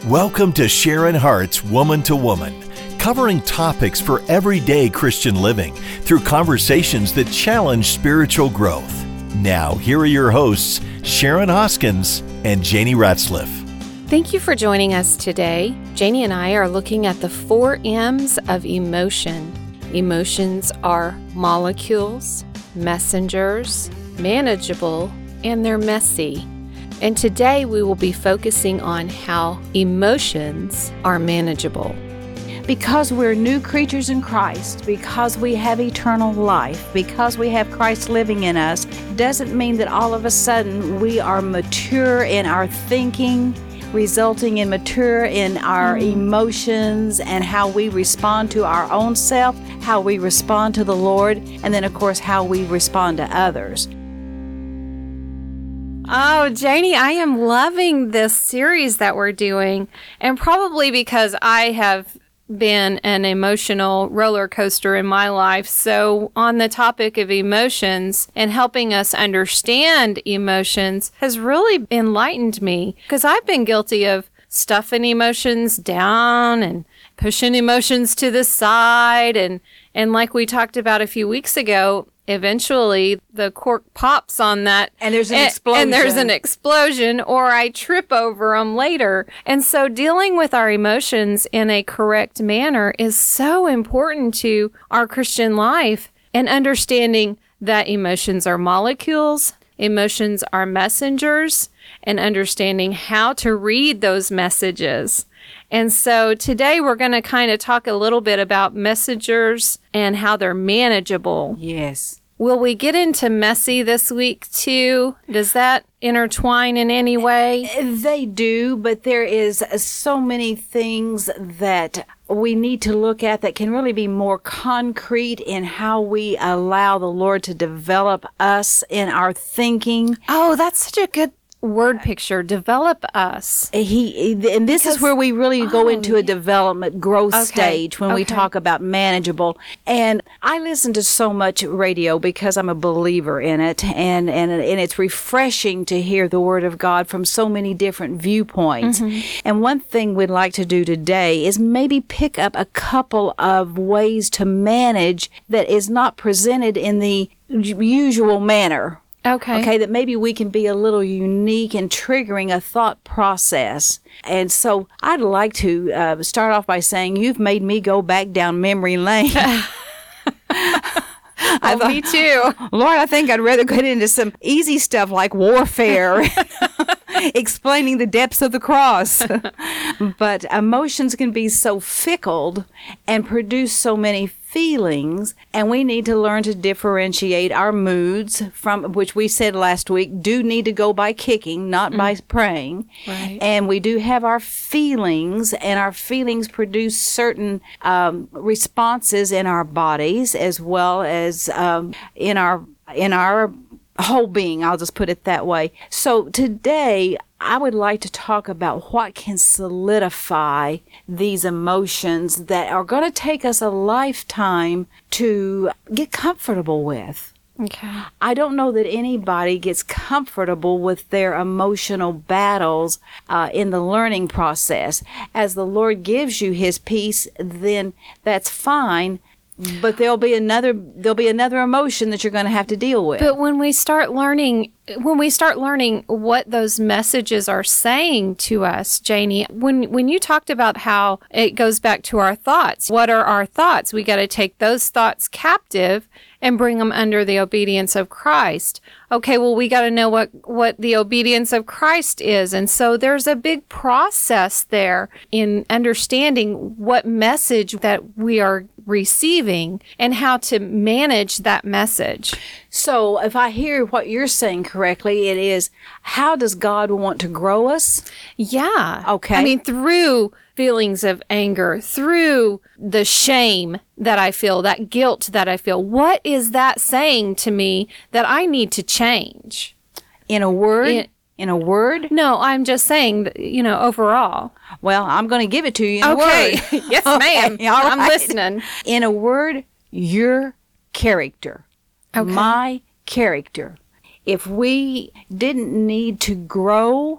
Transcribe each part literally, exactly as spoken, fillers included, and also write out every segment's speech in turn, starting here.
Welcome to Sharon Hart's Woman to Woman, covering topics for everyday Christian living through conversations that challenge spiritual growth. Now, here are your hosts, Sharon Hoskins and Janie Ratzliff. Thank you for joining us today. Janie and I are looking at the four M's of emotion. Emotions are molecules, messengers, manageable, and they're messy. And today we will be focusing on how emotions are manageable. Because we're new creatures in Christ, because we have eternal life, because we have Christ living in us, doesn't mean that all of a sudden we are mature in our thinking, resulting in mature in our mm. emotions and how we respond to our own self, how we respond to the Lord, and then, of course, how we respond to others. Oh, Janie, I am loving this series that we're doing, and probably because I have been an emotional roller coaster in my life. So on the topic of emotions and helping us understand emotions has really enlightened me, because I've been guilty of stuffing emotions down and pushing emotions to the side. And, and like we talked about a few weeks ago, eventually the cork pops on that. And there's an and, explosion. And there's an explosion, or I trip over them later. And so dealing with our emotions in a correct manner is so important to our Christian life, and understanding that emotions are molecules, emotions are messengers, and understanding how to read those messages. And so today we're going to kind of talk a little bit about messengers and how they're manageable. Yes. Will we get into messy this week too? Does that intertwine in any way? They do, but there is so many things that we need to look at that can really be more concrete in how we allow the Lord to develop us in our thinking. Oh, that's such a good word picture. Develop us. He and this because, is where we really go oh, into a development growth okay, stage when okay. we talk about manageable. And I listen to so much radio because I'm a believer in it, and and and it's refreshing to hear the Word of God from so many different viewpoints. Mm-hmm. And one thing we'd like to do today is maybe pick up a couple of ways to manage that is not presented in the usual manner. Okay. Okay, that maybe we can be a little unique in triggering a thought process. And so I'd like to uh, start off by saying you've made me go back down memory lane. I thought, me too. Lord, I think I'd rather get into some easy stuff like warfare, explaining the depths of the cross. But emotions can be so fickle and produce so many feelings, and we need to learn to differentiate our moods from, which we said last week, do need to go by kicking, not mm. by praying. Right. And we do have our feelings, and our feelings produce certain um, responses in our bodies as well as um, in our in our whole being. I'll just put it that way. So today, I would like to talk about what can solidify these emotions that are going to take us a lifetime to get comfortable with. Okay. I don't know that anybody gets comfortable with their emotional battles uh, in the learning process. As the Lord gives you His peace, then that's fine. But there'll be another there'll be another emotion that you're going to have to deal with. But when we start learning when we start learning what those messages are saying to us, Janie, when when you talked about how it goes back to our thoughts, what are our thoughts? We got to take those thoughts captive and bring them under the obedience of Christ. Okay, well, we got to know what, what the obedience of Christ is. And so there's a big process there in understanding what message that we are receiving and how to manage that message. So if I hear what you're saying correctly, it is, how does God want to grow us? Yeah. Okay. I mean, through feelings of anger, through the shame that I feel, that guilt that I feel. What is that saying to me that I need to change? In a word? In, in a word? No, I'm just saying, that, you know, overall. Well, I'm going to give it to you in okay. a word. Yes, ma'am. Okay, all I'm right. listening. In a word, your character. Okay. My character. If we didn't need to grow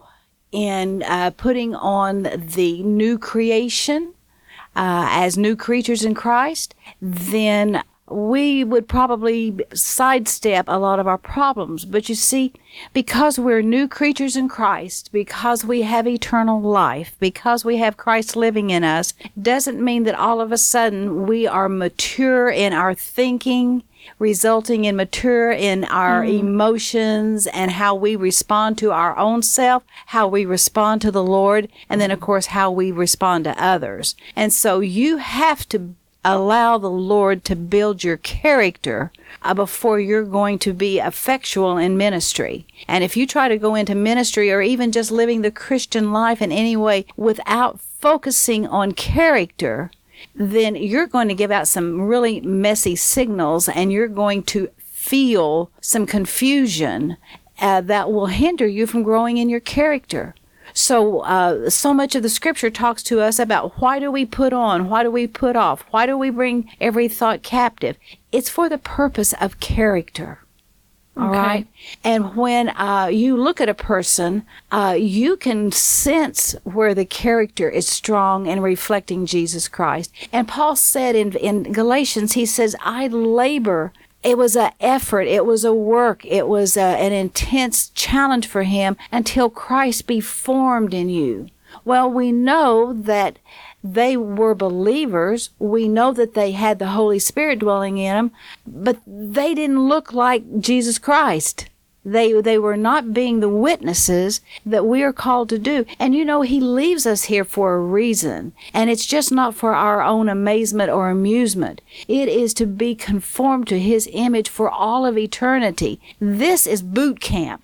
in uh, putting on the new creation uh, as new creatures in Christ, then we would probably sidestep a lot of our problems. But you see, because we're new creatures in Christ, because we have eternal life, because we have Christ living in us, doesn't mean that all of a sudden we are mature in our thinking, resulting in mature in our mm. emotions and how we respond to our own self, how we respond to the Lord, and then, of course, how we respond to others. And so you have to allow the Lord to build your character uh, before you're going to be effectual in ministry. And if you try to go into ministry or even just living the Christian life in any way without focusing on character, then you're going to give out some really messy signals, and you're going to feel some confusion uh, that will hinder you from growing in your character. So, uh, so much of the scripture talks to us about why do we put on, why do we put off, why do we bring every thought captive? It's for the purpose of character. All okay. right. And when uh, you look at a person, uh, you can sense where the character is strong and reflecting Jesus Christ. And Paul said in, in Galatians, he says, I labor. It was an effort. It was a work. It was a, an intense challenge for him until Christ be formed in you. Well, we know that they were believers. We know that they had the Holy Spirit dwelling in them, but they didn't look like Jesus Christ. They they were not being the witnesses that we are called to do. And you know, he leaves us here for a reason. And it's just not for our own amazement or amusement. It is to be conformed to his image for all of eternity. This is boot camp.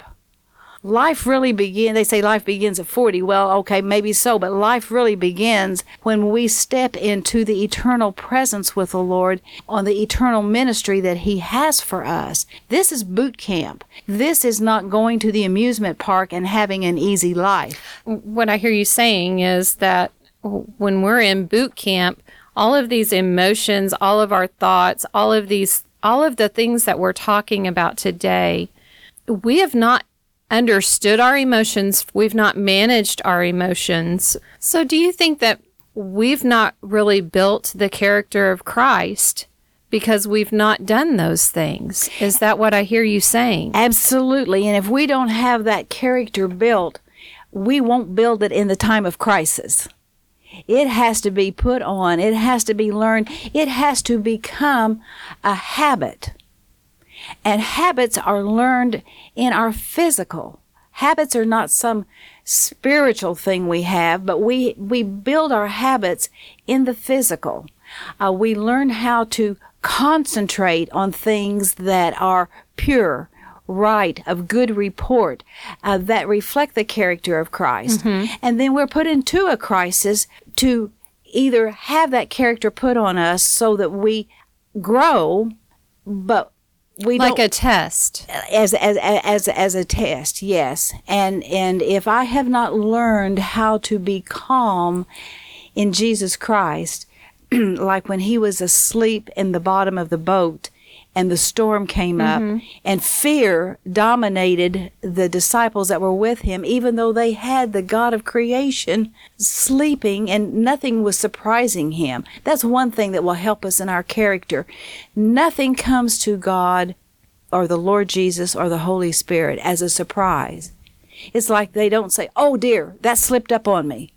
Life really begins, they say life begins at forty. Well, okay, maybe so, but life really begins when we step into the eternal presence with the Lord on the eternal ministry that he has for us. This is boot camp. This is not going to the amusement park and having an easy life. What I hear you saying is that when we're in boot camp, all of these emotions, all of our thoughts, all of these, all of the things that we're talking about today, we have not understood our emotions. We've not managed our emotions. So do you think that we've not really built the character of Christ because we've not done those things? Is that what I hear you saying? Absolutely. And if we don't have that character built, we won't build it in the time of crisis. It has to be put on. It has to be learned. It has to become a habit. And habits are learned in our physical. Habits are not some spiritual thing we have, but we, we build our habits in the physical. Uh, we learn how to concentrate on things that are pure, right, of good report, uh, that reflect the character of Christ. Mm-hmm. And then we're put into a crisis to either have that character put on us so that we grow, but we like don't, a test. As as as as a test, yes. And and if I have not learned how to be calm in Jesus Christ, like when he was asleep in the bottom of the boat and the storm came mm-hmm. up and fear dominated the disciples that were with him, even though they had the God of creation sleeping and nothing was surprising him. That's one thing that will help us in our character. Nothing comes to God or the Lord Jesus or the Holy Spirit as a surprise. It's like they don't say, oh dear, that slipped up on me.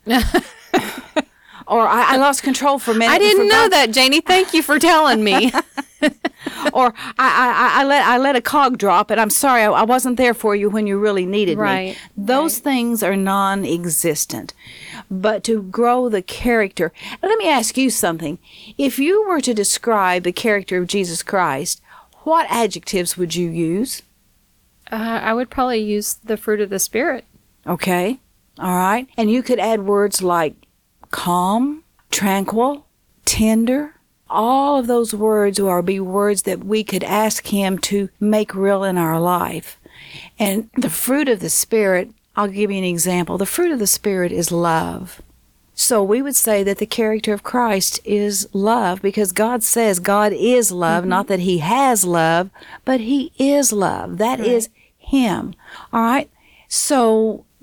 Or I, I lost control for a minute. I didn't know that, Janie. Thank you for telling me. Or I, I, I let I let a cog drop, and I'm sorry, I, I wasn't there for you when you really needed right. me. Those right. things are non-existent. But to grow the character, let me ask you something. If you were to describe the character of Jesus Christ, what adjectives would you use? Uh, I would probably use the fruit of the Spirit. Okay, all right. And you could add words like calm, tranquil, tender. All of those words will be words that we could ask him to make real in our life. And the fruit of the Spirit, I'll give you an example. The fruit of the Spirit is love. So we would say that the character of Christ is love because God says God is love, mm-hmm. not that he has love, but he is love. That right. is him. All right? So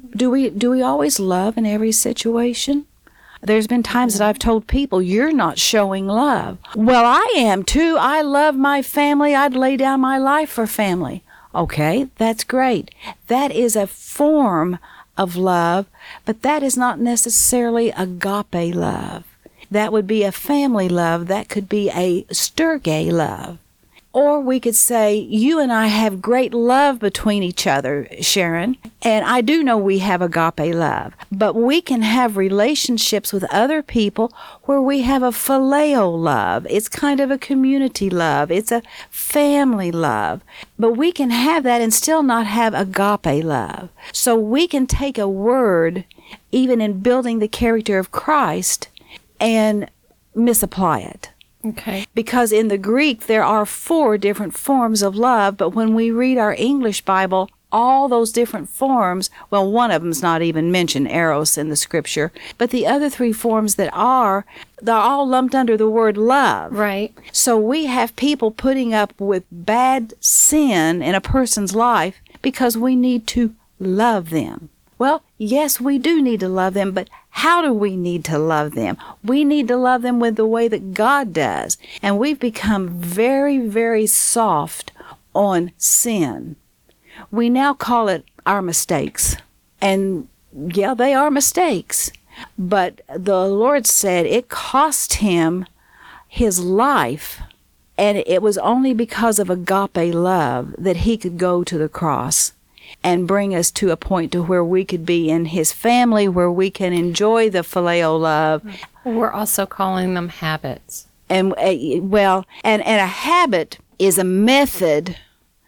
Do we do we always love in every situation? There's been times that I've told people, you're not showing love. Well, I am too. I love my family. I'd lay down my life for family. Okay, that's great. That is a form of love, but that is not necessarily agape love. That would be a family love. That could be a storge love. Or we could say, you and I have great love between each other, Sharon, and I do know we have agape love, but we can have relationships with other people where we have a phileo love. It's kind of a community love. It's a family love, but we can have that and still not have agape love. So we can take a word, even in building the character of Christ, and misapply it. Okay. Because in the Greek, there are four different forms of love, but when we read our English Bible, all those different forms, well, one of them's not even mentioned, eros, in the scripture, but the other three forms that are, they're all lumped under the word love. Right. So we have people putting up with bad sin in a person's life because we need to love them. Well, yes, we do need to love them, but how do we need to love them? We need to love them with the way that God does. And we've become very, very soft on sin. We now call it our mistakes. And yeah, they are mistakes. But the Lord said it cost him his life. And it was only because of agape love that he could go to the cross and bring us to a point to where we could be in his family, where we can enjoy the phileo love. We're also calling them habits. And uh, well, and, and a habit is a method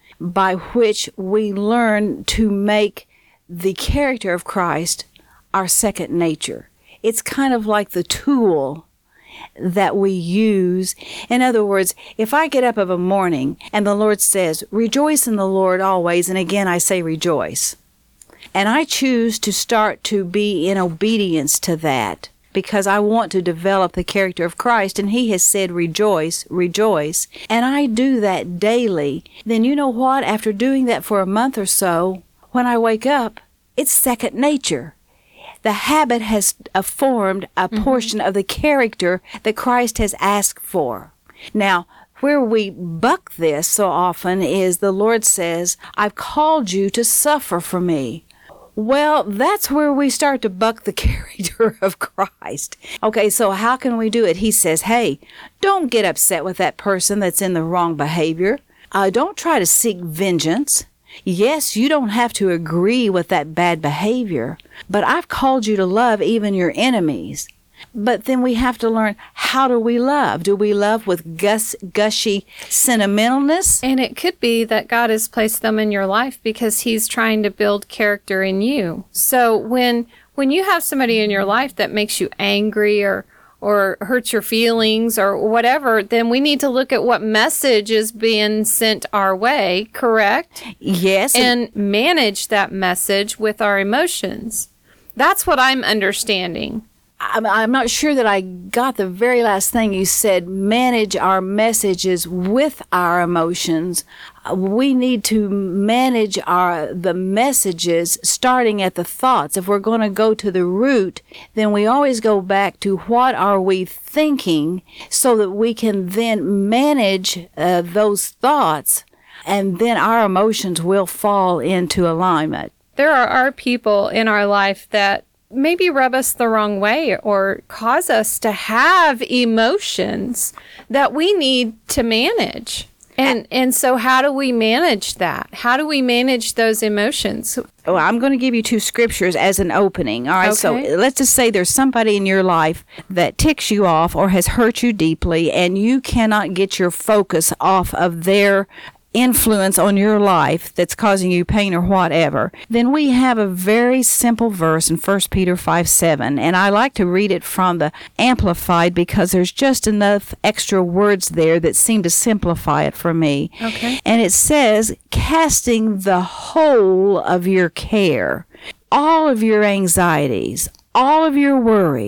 by which we learn to make the character of Christ our second nature. It's kind of like the tool that we use. In other words, if I get up of a morning and the Lord says, rejoice in the Lord always, and again I say rejoice, and I choose to start to be in obedience to that because I want to develop the character of Christ, and he has said rejoice, rejoice, and I do that daily, then you know what? After doing that for a month or so, when I wake up, it's second nature. The habit has uh, formed a portion mm-hmm. of the character that Christ has asked for. Now, where we buck this so often is the Lord says, I've called you to suffer for me. Well, that's where we start to buck the character of Christ. Okay, so how can we do it? He says, hey, don't get upset with that person that's in the wrong behavior. Uh, don't try to seek vengeance. Yes, you don't have to agree with that bad behavior, but I've called you to love even your enemies. But then we have to learn, how do we love? Do we love with gus- gushy sentimentalness? And it could be that God has placed them in your life because he's trying to build character in you. So when when you have somebody in your life that makes you angry or or hurts your feelings or whatever, then we need to look at what message is being sent our way, correct? Yes. And manage that message with our emotions. That's what I'm understanding. I'm, I'm not sure that I got the very last thing you said, manage our messages with our emotions. We need to manage our the messages starting at the thoughts. If we're going to go to the root, then we always go back to what are we thinking so that we can then manage uh, those thoughts, and then our emotions will fall into alignment. There are, are people in our life that maybe rub us the wrong way or cause us to have emotions that we need to manage. And and so how do we manage that? How do we manage those emotions? Oh, I'm going to give you two scriptures as an opening. All right, Okay. so let's just say there's somebody in your life that ticks you off or has hurt you deeply, and you cannot get your focus off of their influence on your life that's causing you pain or whatever. Then we have a very simple verse in First Peter five seven, and I like to read it from the Amplified because there's just enough extra words there that seem to simplify it for me. Okay. And it says, casting the whole of your care, all of your anxieties, all of your worries,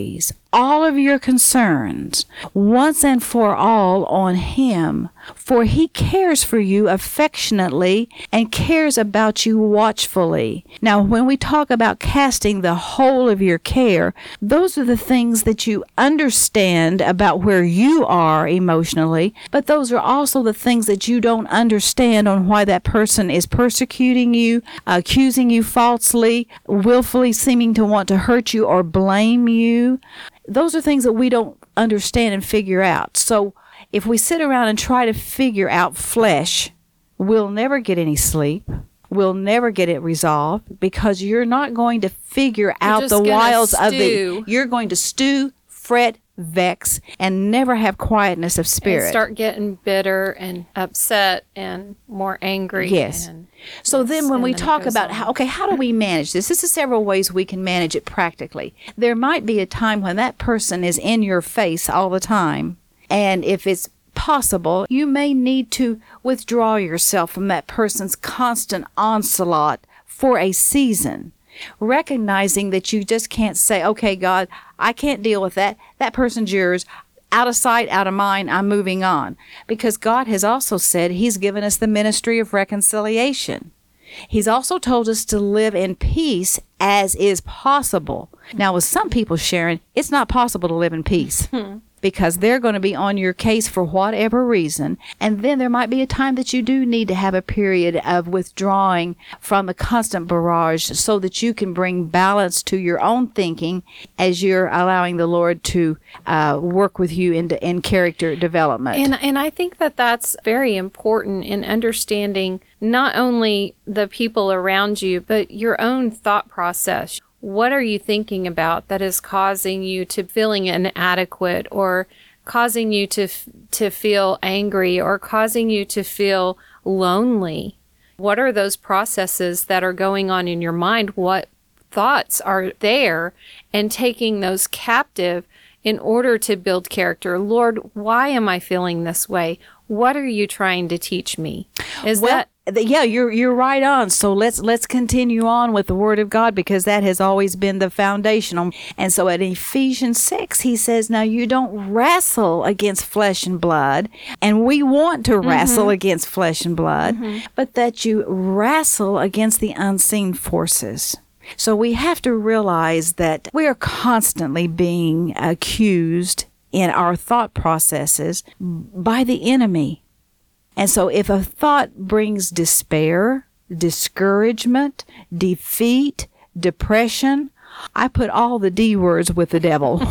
all of your concerns once and for all on him, for he cares for you affectionately and cares about you watchfully. Now, when we talk about casting the whole of your care, those are the things that you understand about where you are emotionally, but those are also the things that you don't understand on why that person is persecuting you, accusing you falsely, willfully seeming to want to hurt you or blame you. Those are things that we don't understand and figure out. So if we sit around and try to figure out flesh, we'll never get any sleep. We'll never get it resolved, because you're not going to figure out just the gonna wiles of stew. the... You're going to stew, fret, vex, and never have quietness of And spirit. start getting bitter and upset and more angry. Yes. And, So yes, then when and we then it talk goes about on. how, okay, how do we manage this? This is several ways we can manage it practically. There might be a time when that person is in your face all the time. And if it's possible, you may need to withdraw yourself from that person's constant onslaught for a season, recognizing that you just can't say, okay, God, I can't deal with that. That person's yours. Out of sight, out of mind, I'm moving on. Because God has also said he's given us the ministry of reconciliation. He's also told us to live in peace as is possible. Now, with some people, Sharon, it's not possible to live in peace. Because they're going to be on your case for whatever reason. And then there might be a time that you do need to have a period of withdrawing from the constant barrage so that you can bring balance to your own thinking as you're allowing the Lord to uh, work with you in, in character development. And and I think that that's very important in understanding not only the people around you, but your own thought process. What are you thinking about that is causing you to feeling inadequate, or causing you to f- to feel angry, or causing you to feel lonely? What are those processes that are going on in your mind? What thoughts are there? And taking those captive in order to build character. Lord, why am I feeling this way? What are you trying to teach me? Is well, that yeah, you're you're right on. So let's let's continue on with the Word of God, because that has always been the foundation. And so at Ephesians six, he says, now you don't wrestle against flesh and blood, and we want to mm-hmm. wrestle against flesh and blood, mm-hmm. but that you wrestle against the unseen forces. So we have to realize that we are constantly being accused in our thought processes by the enemy. And so if a thought brings despair, discouragement, defeat, depression, I put all the D words with the devil.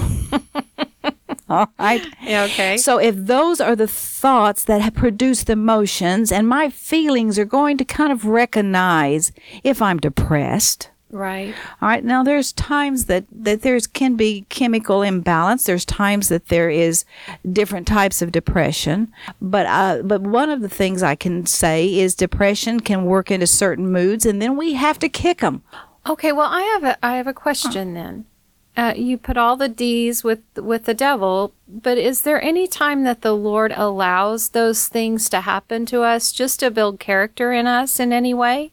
All right? Yeah, okay. So if those are the thoughts that have produced emotions, and my feelings are going to kind of recognize if I'm depressed. Right. All right. Now, there's times that, that there's can be chemical imbalance. There's times that there is different types of depression. But uh, but one of the things I can say is depression can work into certain moods, and then we have to kick them. Okay. Well, I have a I have a question then. Uh, you put all the D's with with the devil, but is there any time that the Lord allows those things to happen to us just to build character in us in any way?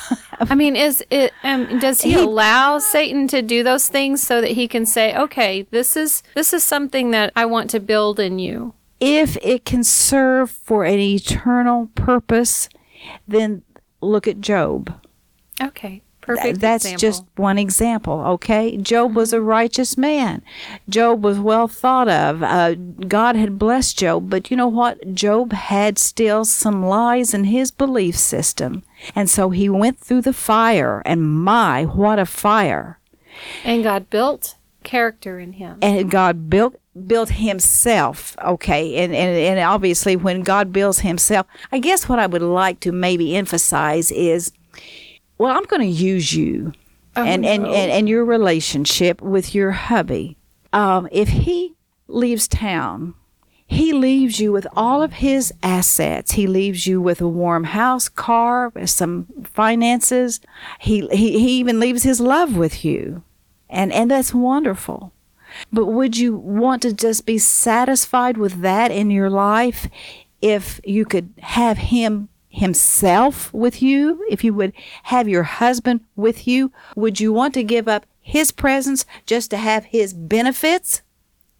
I mean, is it? Um, does he, he allow Satan to do those things so that he can say, "Okay, this is this is something that I want to build in you"? If it can serve for an eternal purpose, then look at Job. Okay, perfect. That's example. just one example. Okay, Job was a righteous man. Job was well thought of. Uh, God had blessed Job, but you know what? Job had still some lies in his belief system. And so he went through the fire, and my, what a fire. And God built character in him. And God built built himself, okay? And, and, and obviously when God builds himself, I guess what I would like to maybe emphasize is, well, I'm going to use you oh, and, no. and, and, and your relationship with your hubby. Um, if he leaves town, he leaves you with all of his assets. He leaves you with a warm house, car, some finances. He he, he even leaves his love with you. And, and that's wonderful. But would you want to just be satisfied with that in your life if you could have him himself with you? If you would have your husband with you? Would you want to give up his presence just to have his benefits?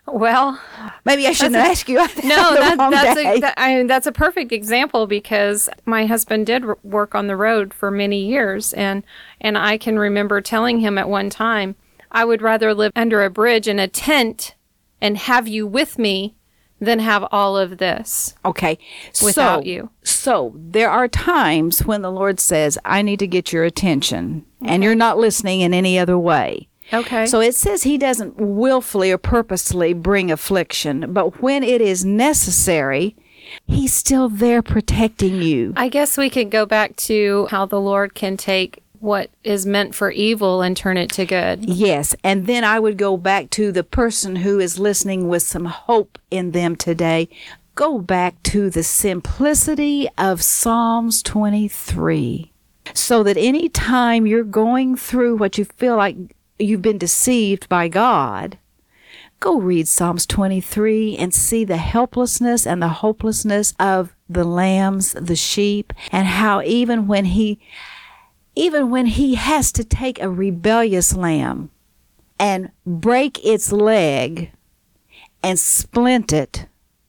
Well, maybe I shouldn't a, ask you. No, that, that's day. a that, I mean, that's a perfect example, because my husband did r- work on the road for many years, and and I can remember telling him at one time, I would rather live under a bridge in a tent and have you with me than have all of this. Okay, without so, you. So there are times when the Lord says, "I need to get your attention," okay. and you're not listening in any other way. Okay. So it says he doesn't willfully or purposely bring affliction, but when it is necessary, he's still there protecting you. I guess we could go back to how the Lord can take what is meant for evil and turn it to good. Yes. And then I would go back to the person who is listening with some hope in them today. Go back to the simplicity of Psalms twenty-three, so that any time you're going through what you feel like you've been deceived by God, go read Psalms twenty-three and see the helplessness and the hopelessness of the lambs, the sheep, and how even when he even when he has to take a rebellious lamb and break its leg and splint it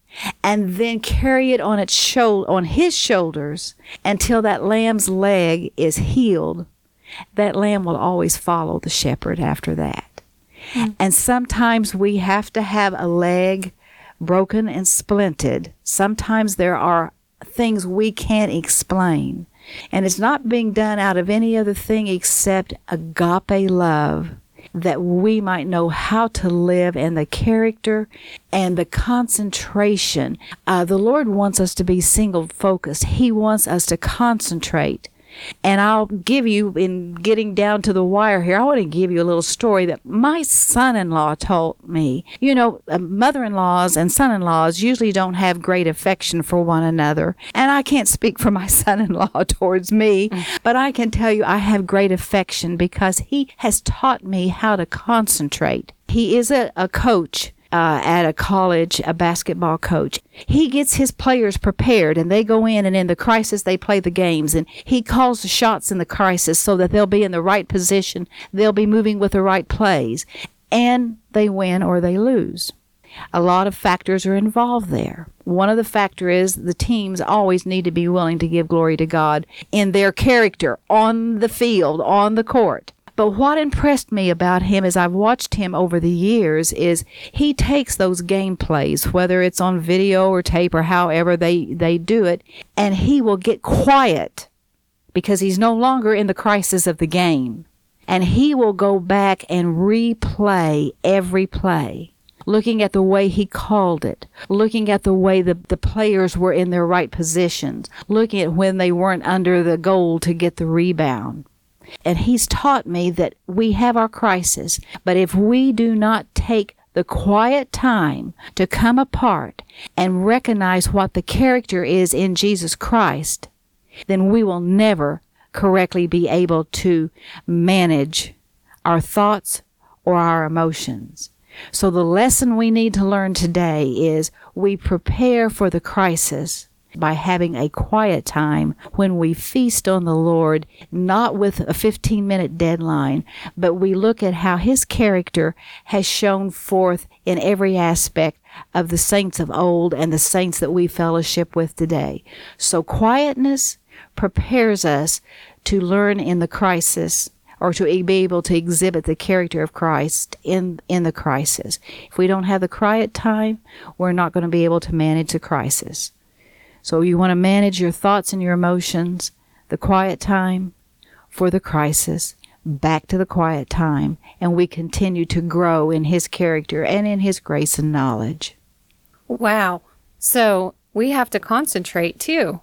and then carry it on its shoulder, on his shoulders until that lamb's leg is healed, that lamb will always follow the shepherd after that. Mm. And sometimes we have to have a leg broken and splinted. Sometimes there are things we can't explain. And it's not being done out of any other thing except agape love, that we might know how to live in the character and the concentration. Uh, the Lord wants us to be single focused. He wants us to concentrate. And I'll give you, in getting down to the wire here, I want to give you a little story that my son-in-law told me. You know, uh, mother-in-laws and son-in-laws usually don't have great affection for one another. And I can't speak for my son-in-law towards me, mm. but I can tell you I have great affection because he has taught me how to concentrate. He is a, a coach. Uh, at a college, a basketball coach. He gets his players prepared, and they go in, and in the crisis, they play the games. And he calls the shots in the crisis so that they'll be in the right position. They'll be moving with the right plays. And they win or they lose. A lot of factors are involved there. One of the factors is the teams always need to be willing to give glory to God in their character, on the field, on the court. But what impressed me about him as I've watched him over the years is he takes those game plays, whether it's on video or tape or however they, they do it, and he will get quiet because he's no longer in the crisis of the game. And he will go back and replay every play, looking at the way he called it, looking at the way the, the players were in their right positions, looking at when they weren't under the goal to get the rebound. And he's taught me that we have our crisis, but if we do not take the quiet time to come apart and recognize what the character is in Jesus Christ, then we will never correctly be able to manage our thoughts or our emotions. So the lesson we need to learn today is we prepare for the crisis by having a quiet time when we feast on the Lord, not with a fifteen-minute deadline, but we look at how His character has shown forth in every aspect of the saints of old and the saints that we fellowship with today. So quietness prepares us to learn in the crisis, or to be able to exhibit the character of Christ in, in the crisis. If we don't have the quiet time, we're not going to be able to manage the crisis. So you want to manage your thoughts and your emotions, the quiet time for the crisis, back to the quiet time, and we continue to grow in His character and in His grace and knowledge. Wow. So we have to concentrate too.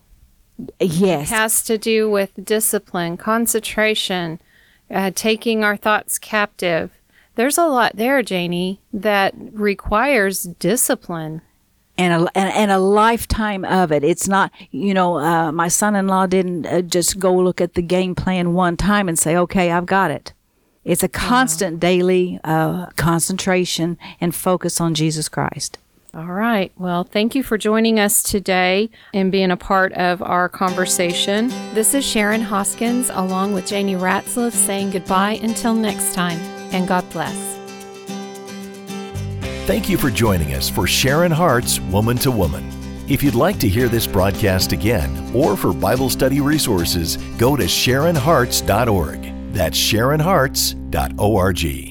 Yes. It has to do with discipline, concentration, uh, taking our thoughts captive. There's a lot there, Janie, that requires discipline. And a, and, and a lifetime of it. It's not, you know, uh, my son-in-law didn't uh, just go look at the game plan one time and say, okay, I've got it. It's a constant wow. daily uh, concentration and focus on Jesus Christ. All right. Well, thank you for joining us today and being a part of our conversation. This is Sharon Hoskins along with Janie Ratzliff saying goodbye until next time, and God bless. Thank you for joining us for Sharon Hart's Woman to Woman. If you'd like to hear this broadcast again or for Bible study resources, go to sharon harts dot org. That's sharon harts dot org.